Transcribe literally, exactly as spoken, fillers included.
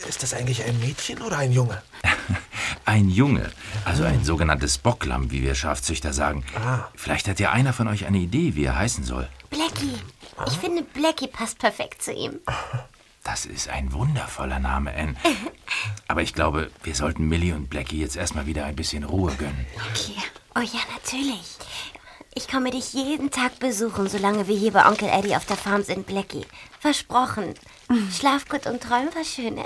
Ist das eigentlich ein Mädchen oder ein Junge? Ein Junge, also ein sogenanntes Bocklamm, wie wir Schafzüchter sagen. Ah. Vielleicht hat ja einer von euch eine Idee, wie er heißen soll. Blackie. Ich finde, Blackie passt perfekt zu ihm. Das ist ein wundervoller Name, Anne. Aber ich glaube, wir sollten Millie und Blackie jetzt erstmal wieder ein bisschen Ruhe gönnen. Okay. Oh ja, natürlich. Ich komme dich jeden Tag besuchen, solange wir hier bei Onkel Eddie auf der Farm sind, Blackie. Versprochen. Schlaf gut und träum was Schönes.